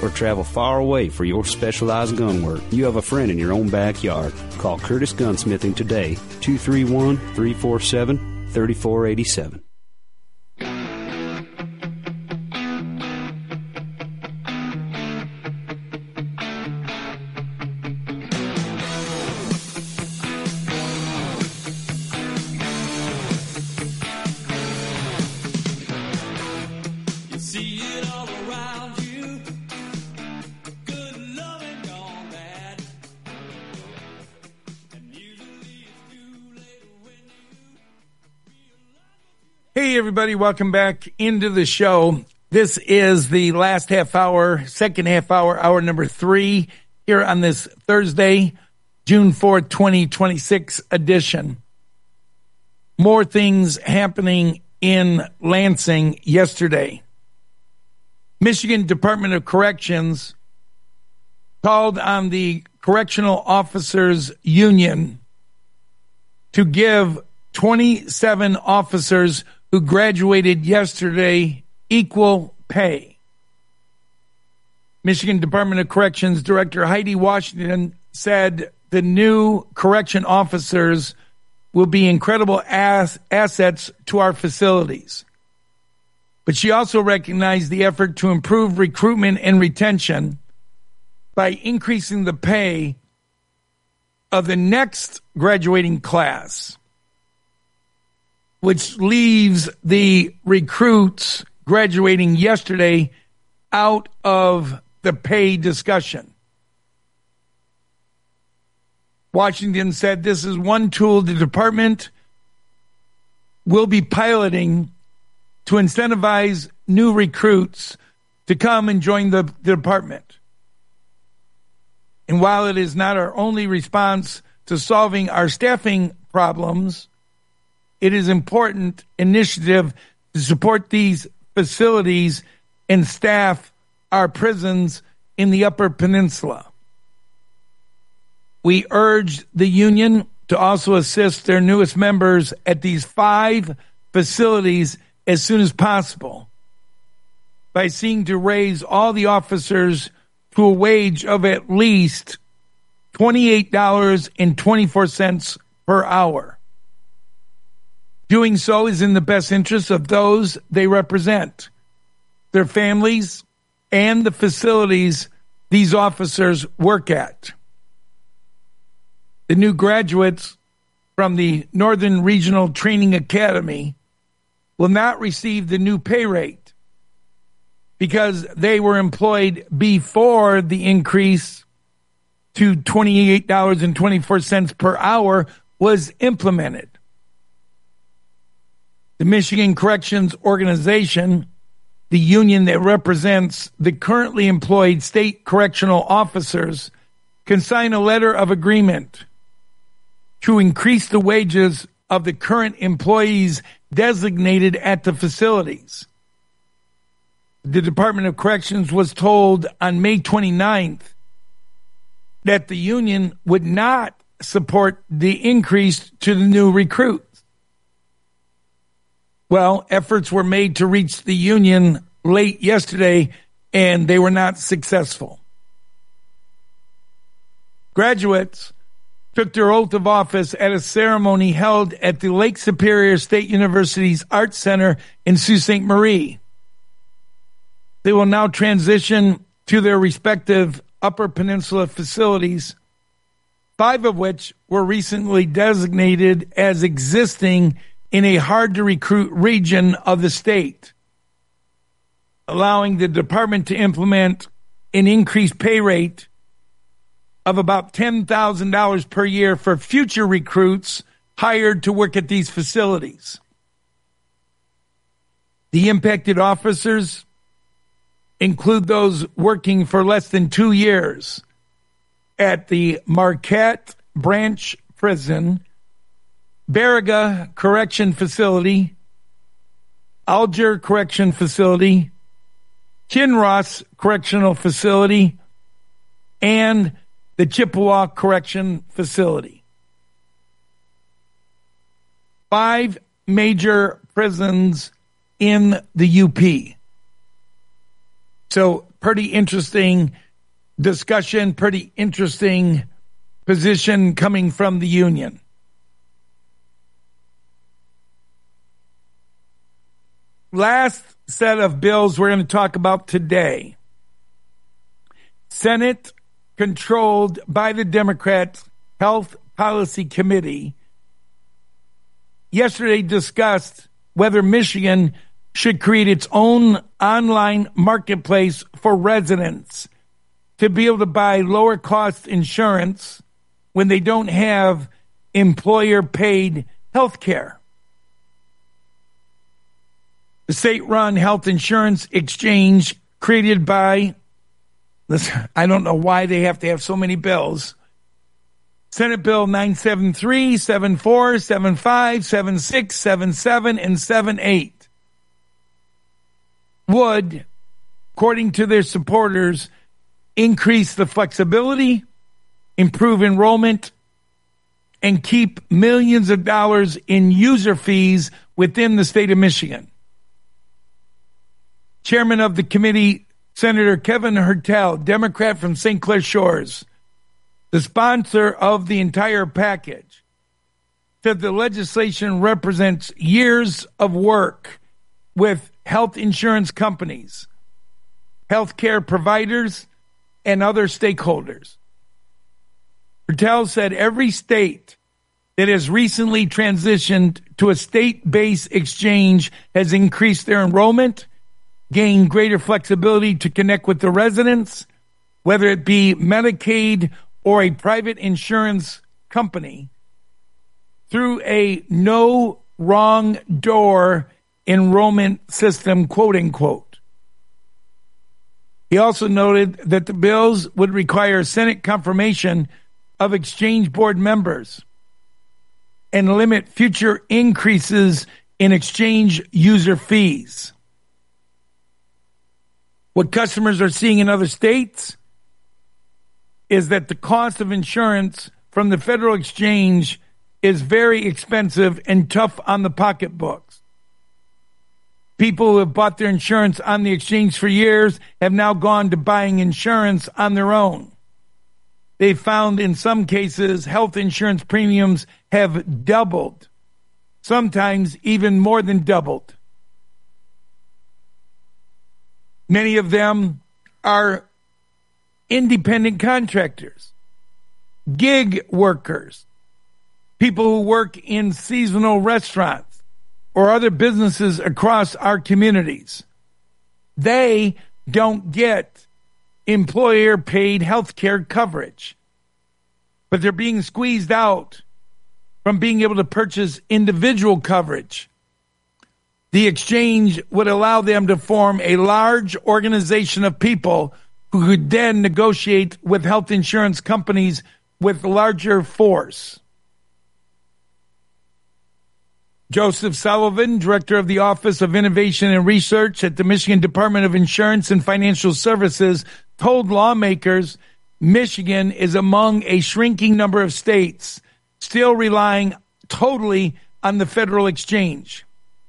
Never travel far away for your specialized gun work. You have a friend in your own backyard. Call Curtis Gunsmithing today, 231-347-3487. Hey, everybody, welcome back into the show. This is the last half hour, second half hour, hour number 3, here on this Thursday, June 4th, 2026 edition. More things happening in Lansing yesterday. Michigan Department of Corrections called on the Correctional Officers Union to give 27 officers who graduated yesterday equal pay. Michigan Department of Corrections Director Heidi Washington said the new correction officers will be incredible assets to our facilities. But she also recognized the effort to improve recruitment and retention by increasing the pay of the next graduating class, which leaves the recruits graduating yesterday out of the pay discussion. Washington said this is one tool the department will be piloting to incentivize new recruits to come and join the department. And while it is not our only response to solving our staffing problems, it is an important initiative to support these facilities and staff our prisons in the Upper Peninsula. We urge the union to also assist their newest members at these 5 facilities as soon as possible by seeking to raise all the officers to a wage of at least $28.24 per hour. Doing so is in the best interest of those they represent, their families, and the facilities these officers work at. The new graduates from the Northern Regional Training Academy will not receive the new pay rate because they were employed before the increase to $28.24 per hour was implemented. The Michigan Corrections Organization, the union that represents the currently employed state correctional officers, can sign a letter of agreement to increase the wages of the current employees designated at the facilities. The Department of Corrections was told on May 29th that the union would not support the increase to the new recruits. Well, efforts were made to reach the union late yesterday, and they were not successful. Graduates took their oath of office at a ceremony held at the Lake Superior State University's Arts Center in Sault Ste. Marie. They will now transition to their respective Upper Peninsula facilities, 5 of which were recently designated as existing in a hard-to-recruit region of the state, allowing the department to implement an increased pay rate of about $10,000 per year for future recruits hired to work at these facilities. The impacted officers include those working for less than 2 years at the Marquette Branch Prison, Baraga Correction Facility, Alger Correction Facility, Kinross Correctional Facility, and the Chippewa Correction Facility. 5 major prisons in the UP. So pretty interesting discussion, pretty interesting position coming from the union. Last set of bills we're going to talk about today. Senate, controlled by the Democrat Health Policy Committee, yesterday discussed whether Michigan should create its own online marketplace for residents to be able to buy lower cost insurance when they don't have employer paid health care. The state-run health insurance exchange created by, I don't know why they have to have so many bills, Senate Bill 973, 74, 75, 76, 77, and 78 would, according to their supporters, increase the flexibility, improve enrollment, and keep millions of dollars in user fees within the state of Michigan. Chairman of the committee, Senator Kevin Hertel, Democrat from St. Clair Shores, the sponsor of the entire package, said the legislation represents years of work with health insurance companies, healthcare providers, and other stakeholders. Hertel said every state that has recently transitioned to a state-based exchange has increased their enrollment, gained greater flexibility to connect with the residents, whether it be Medicaid or a private insurance company, through a no wrong door enrollment system, quote unquote. He also noted that the bills would require Senate confirmation of exchange board members and limit future increases in exchange user fees. What customers are seeing in other states is that the cost of insurance from the federal exchange is very expensive and tough on the pocketbooks. People who have bought their insurance on the exchange for years have now gone to buying insurance on their own. They found in some cases health insurance premiums have doubled, sometimes even more than doubled. Many of them are independent contractors, gig workers, people who work in seasonal restaurants or other businesses across our communities. They don't get employer-paid health care coverage, but they're being squeezed out from being able to purchase individual coverage. The exchange would allow them to form a large organization of people who could then negotiate with health insurance companies with larger force. Joseph Sullivan, director of the Office of Innovation and Research at the Michigan Department of Insurance and Financial Services, told lawmakers Michigan is among a shrinking number of states still relying totally on the federal exchange.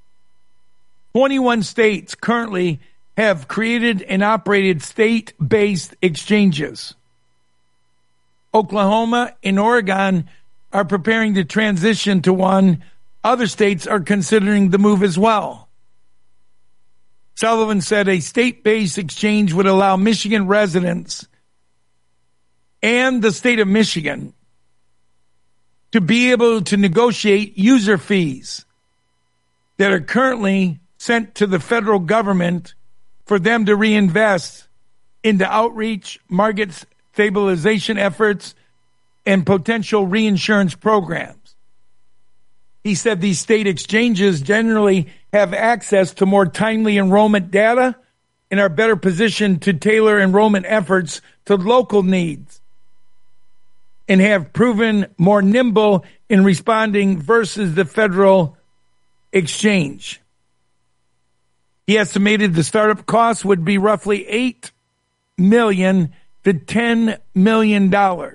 21 states currently have created and operated state-based exchanges. Oklahoma and Oregon are preparing to transition to one. Other states are considering the move as well. Sullivan said a state-based exchange would allow Michigan residents and the state of Michigan to be able to negotiate user fees that are currently sent to the federal government for them to reinvest into outreach, market stabilization efforts, and potential reinsurance programs. He said these state exchanges generally have access to more timely enrollment data and are better positioned to tailor enrollment efforts to local needs and have proven more nimble in responding versus the federal exchange. He estimated the startup cost would be roughly $8 million to $10 million.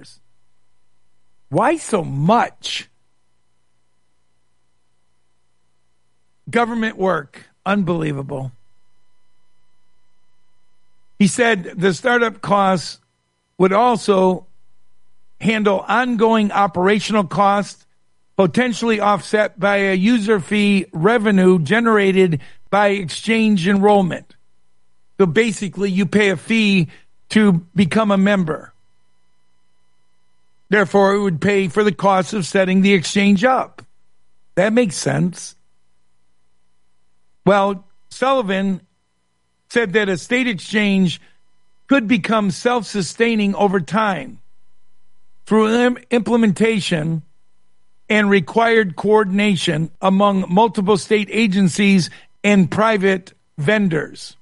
Why so much? Government work, unbelievable. He said the startup costs would also handle ongoing operational costs, potentially offset by a user fee revenue generated by exchange enrollment. So basically, you pay a fee to become a member. Therefore, it would pay for the cost of setting the exchange up. That makes sense. Well, Sullivan said that a state exchange could become self-sustaining over time through implementation and required coordination among multiple state agencies and private vendors.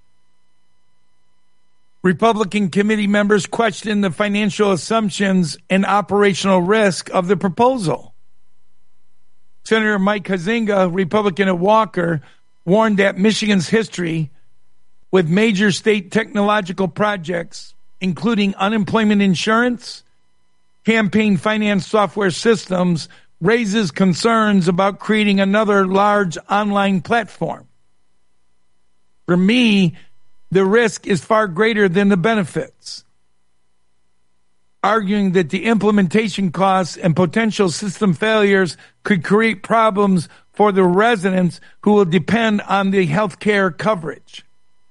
Republican committee members questioned the financial assumptions and operational risk of the proposal. Senator Mike Huizenga, Republican at Walker, warned that Michigan's history with major state technological projects, including unemployment insurance, campaign finance software systems, raises concerns about creating another large online platform. For me, the risk is far greater than the benefits, arguing that the implementation costs and potential system failures could create problems for the residents who will depend on the health care coverage.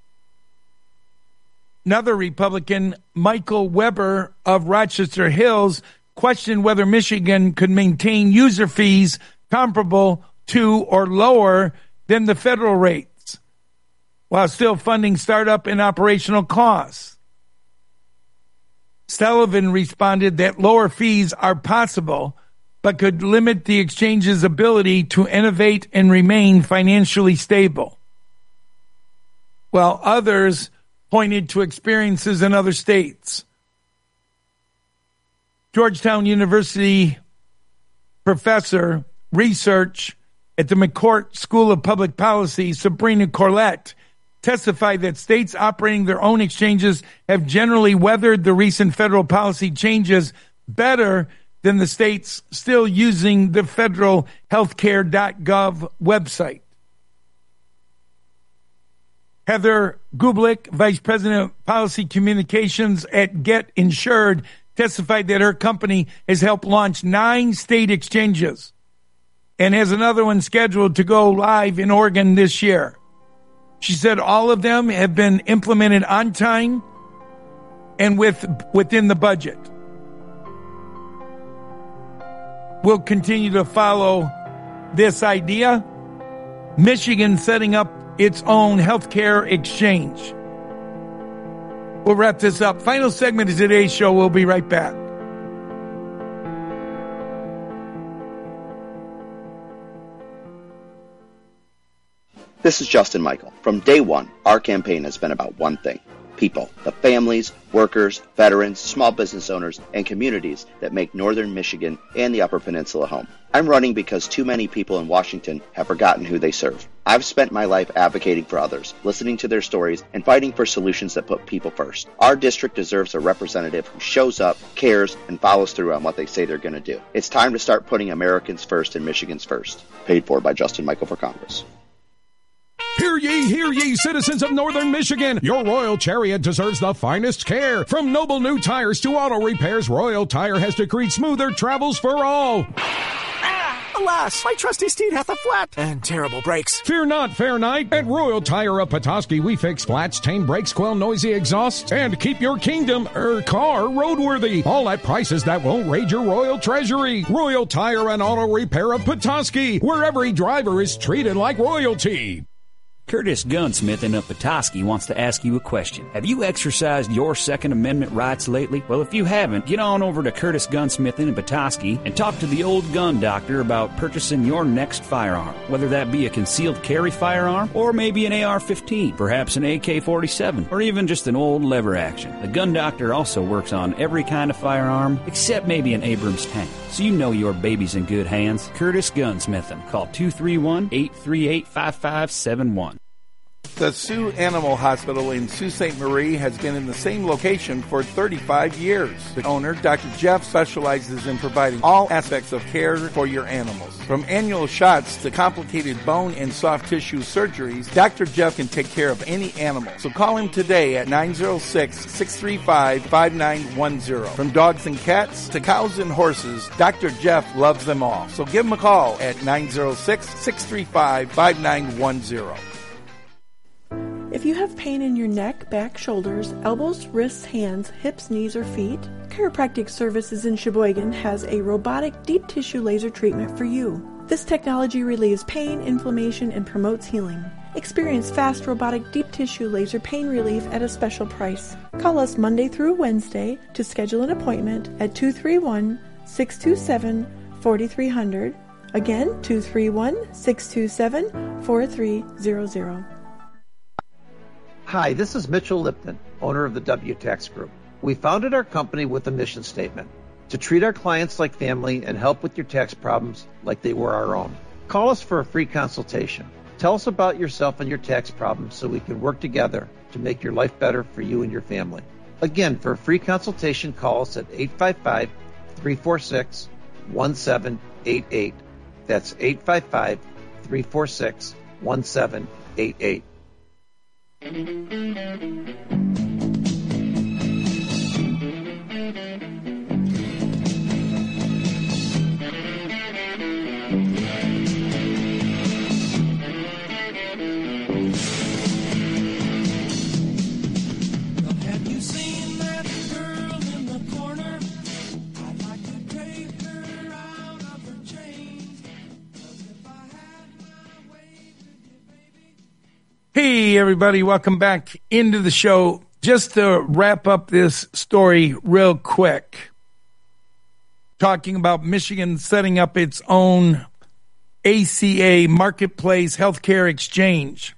Another Republican, Michael Weber of Rochester Hills, questioned whether Michigan could maintain user fees comparable to or lower than the federal rates, while still funding startup and operational costs. Sullivan responded that lower fees are possible, but could limit the exchange's ability to innovate and remain financially stable. While others pointed to experiences in other states. Georgetown University professor, research at the McCourt School of Public Policy, Sabrina Corlett, testified that states operating their own exchanges have generally weathered the recent federal policy changes better than the states still using the federal healthcare.gov website. Heather Gublick, Vice President of Policy Communications at Get Insured, testified that her company has helped launch 9 state exchanges and has another one scheduled to go live in Oregon this year. She said all of them have been implemented on time and within the budget. We'll continue to follow this idea. Michigan setting up its own healthcare exchange. We'll wrap this up. Final segment of today's show. We'll be right back. This is Justin Michael. From day one, our campaign has been about one thing: people, the families, workers, veterans, small business owners, and communities that make Northern Michigan and the Upper Peninsula home. I'm running because too many people in Washington have forgotten who they serve. I've spent my life advocating for others, listening to their stories, and fighting for solutions that put people first. Our district deserves a representative who shows up, cares, and follows through on what they say they're going to do. It's time to start putting Americans first and Michigan's first. Paid for by Justin Michael for Congress. Hear ye, citizens of Northern Michigan. Your Royal Chariot deserves the finest care. From noble new tires to auto repairs, Royal Tire has decreed smoother travels for all. Alas, my trusty steed hath a flat and terrible brakes. Fear not, fair knight. At Royal Tire of Petoskey, we fix flats, tame brakes, quell noisy exhausts, and keep your kingdom, car roadworthy. All at prices that won't raid your royal treasury. Royal Tire and Auto Repair of Petoskey, where every driver is treated like royalty. Curtis Gunsmith of Petoskey wants to ask you a question. Have you exercised your Second Amendment rights lately? Well, if you haven't, get on over to Curtis Gunsmith in Petoskey and talk to the old gun doctor about purchasing your next firearm, whether that be a concealed carry firearm or maybe an AR-15, perhaps an AK-47, or even just an old lever action. The gun doctor also works on every kind of firearm except maybe an Abrams tank. So you know your baby's in good hands. Curtis Gunsmith. Call 231-838-5571. The Sioux Animal Hospital in Sault Ste. Marie has been in the same location for 35 years. The owner, Dr. Jeff, specializes in providing all aspects of care for your animals. From annual shots to complicated bone and soft tissue surgeries, Dr. Jeff can take care of any animal. So call him today at 906-635-5910. From dogs and cats to cows and horses, Dr. Jeff loves them all. So give him a call at 906-635-5910. If you have pain in your neck, back, shoulders, elbows, wrists, hands, hips, knees, or feet, Chiropractic Services in Sheboygan has a robotic deep tissue laser treatment for you. This technology relieves pain, inflammation, and promotes healing. Experience fast robotic deep tissue laser pain relief at a special price. Call us Monday through Wednesday to schedule an appointment at 231-627-4300. Again, 231-627-4300. Hi, this is Mitchell Lipton, owner of the W-Tax Group. We founded our company with a mission statement: to treat our clients like family and help with your tax problems like they were our own. Call us for a free consultation. Tell us about yourself and your tax problems so we can work together to make your life better for you and your family. Again, for a free consultation, call us at 855-346-1788. That's 855-346-1788. Hey, everybody, welcome back into the show. Just to wrap up this story real quick, talking about Michigan setting up its own ACA marketplace healthcare exchange.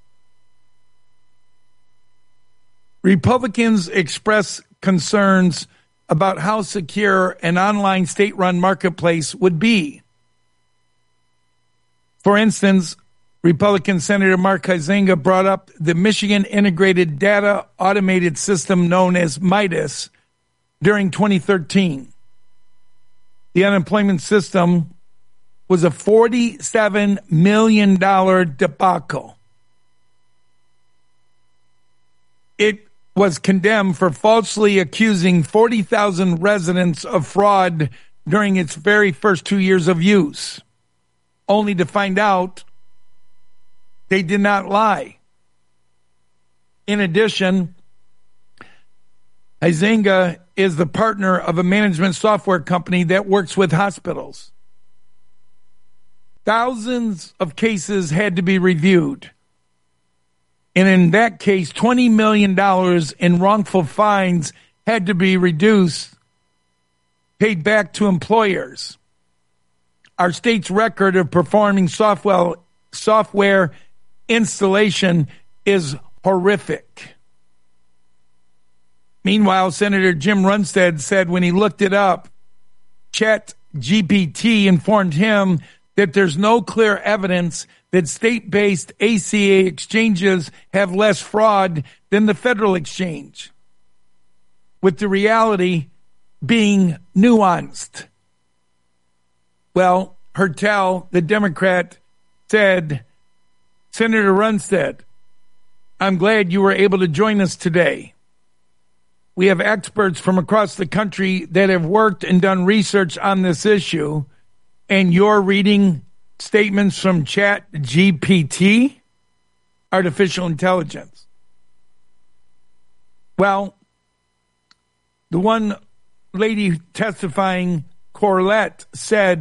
Republicans express concerns about how secure an online state-run marketplace would be. For instance, Republican Senator Mark Huizenga brought up the Michigan Integrated Data Automated System known as MIDAS during 2013. The unemployment system was a $47 million debacle. It was condemned for falsely accusing 40,000 residents of fraud during its very first 2 years of use, only to find out they did not lie. In addition, Huizenga is the partner of a management software company that works with hospitals. Thousands of cases had to be reviewed. And in that case, $20 million in wrongful fines had to be paid back to employers. Our state's record of performing software installation is horrific. Meanwhile, Senator Jim Runstead said when he looked it up, ChatGPT informed him that there's no clear evidence that state-based ACA exchanges have less fraud than the federal exchange, with the reality being nuanced. Well, Hertel, the Democrat, said, Senator Runstead, I'm glad you were able to join us today. We have experts from across the country that have worked and done research on this issue, and you're reading statements from ChatGPT, artificial intelligence. Well, the one lady testifying, Corlett, said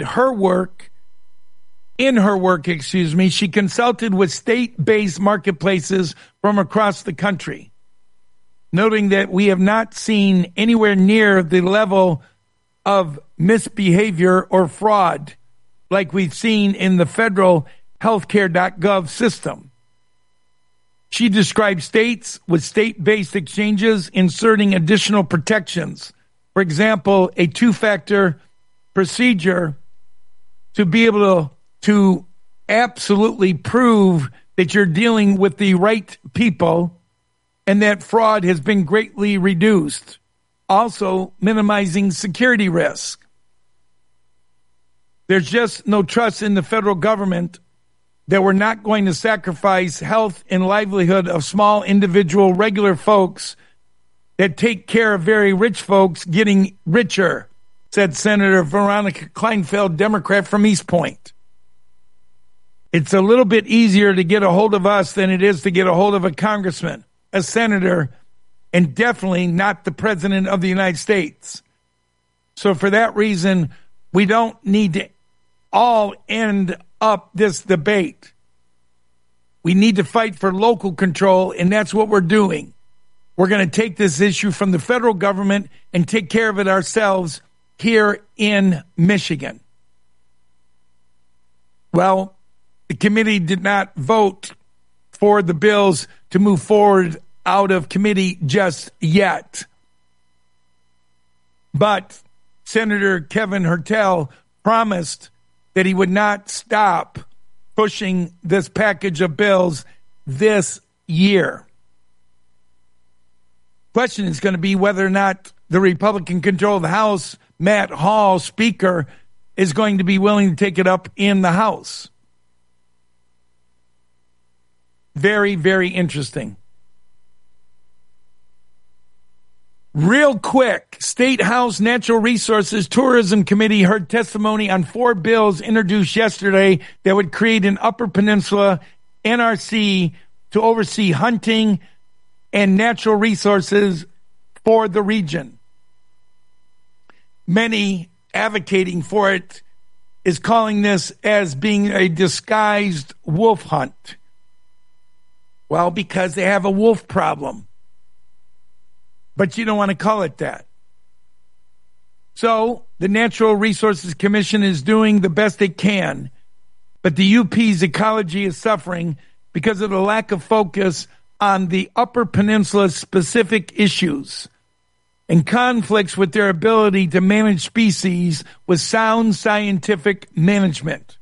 in her work, she consulted with state-based marketplaces from across the country, noting that we have not seen anywhere near the level of misbehavior or fraud like we've seen in the federal healthcare.gov system. She described states with state-based exchanges inserting additional protections. For example, a two-factor procedure to be able to absolutely prove that you're dealing with the right people and that fraud has been greatly reduced. Also, minimizing security risk. There's just no trust in the federal government that we're not going to sacrifice health and livelihood of small individual regular folks that take care of very rich folks getting richer, said Senator Veronica Kleinfeld, Democrat from East Point. It's a little bit easier to get a hold of us than it is to get a hold of a congressman, a senator, and definitely not the president of the United States. So for that reason, we don't need to all end up this debate. We need to fight for local control, and that's what we're doing. We're going to take this issue from the federal government and take care of it ourselves here in Michigan. Well, the committee did not vote for the bills to move forward out of committee just yet. But Senator Kevin Hertel promised that he would not stop pushing this package of bills this year. Question is going to be whether or not the Republican control of the House, Matt Hall, Speaker, is going to be willing to take it up in the House. Very, very interesting. Real quick, State House Natural Resources Tourism Committee heard testimony on 4 bills introduced yesterday that would create an Upper Peninsula NRC to oversee hunting and natural resources for the region. Many advocating for it is calling this as being a disguised wolf hunt. Well, because they have a wolf problem. But you don't want to call it that. So the Natural Resources Commission is doing the best it can, but the UP's ecology is suffering because of the lack of focus on the Upper Peninsula specific issues and conflicts with their ability to manage species with sound scientific management.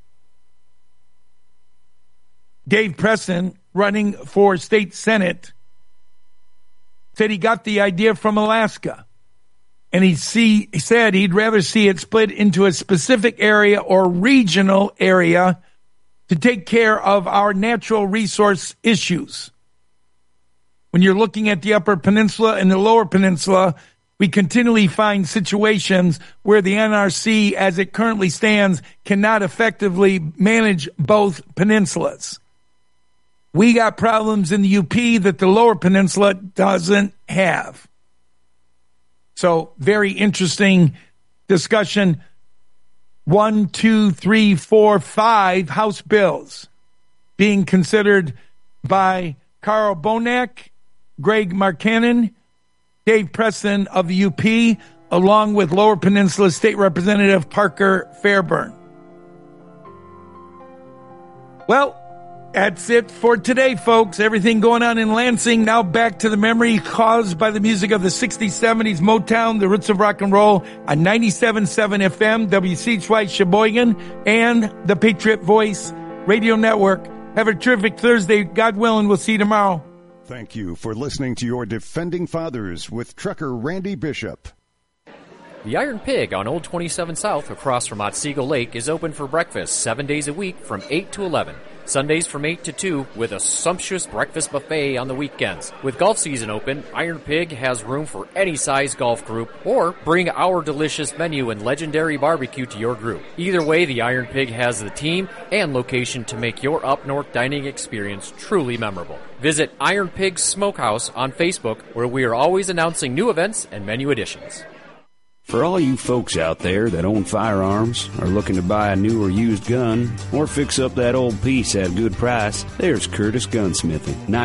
Dave Preston, running for state Senate, said he got the idea from Alaska. And he said he'd rather see it split into a specific area or regional area to take care of our natural resource issues. When you're looking at the Upper Peninsula and the Lower Peninsula, we continually find situations where the NRC, as it currently stands, cannot effectively manage both peninsulas. We got problems in the UP that the Lower Peninsula doesn't have. So, very interesting discussion. 1, 2, 3, 4, 5 House bills being considered by Carl Bonak, Greg Markkanen, Dave Preston of the UP, along with Lower Peninsula State Representative Parker Fairburn. Well, that's it for today, folks. Everything going on in Lansing. Now back to the memory caused by the music of the 60s, 70s, Motown, the roots of rock and roll on 97.7 FM, WCHY Sheboygan, and the Patriot Voice Radio Network. Have a terrific Thursday. God willing, we'll see you tomorrow. Thank you for listening to your Defending Fathers with trucker Randy Bishop. The Iron Pig on Old 27 South across from Otsego Lake is open for breakfast 7 days a week from 8 to 11. Sundays from 8 to 2 with a sumptuous breakfast buffet on the weekends. With golf season open, Iron Pig has room for any size golf group, or bring our delicious menu and legendary barbecue to your group. Either way, the Iron Pig has the team and location to make your up-north dining experience truly memorable. Visit Iron Pig Smokehouse on Facebook, where we are always announcing new events and menu additions. For all you folks out there that own firearms, are looking to buy a new or used gun, or fix up that old piece at a good price, there's Curtis Gunsmithing.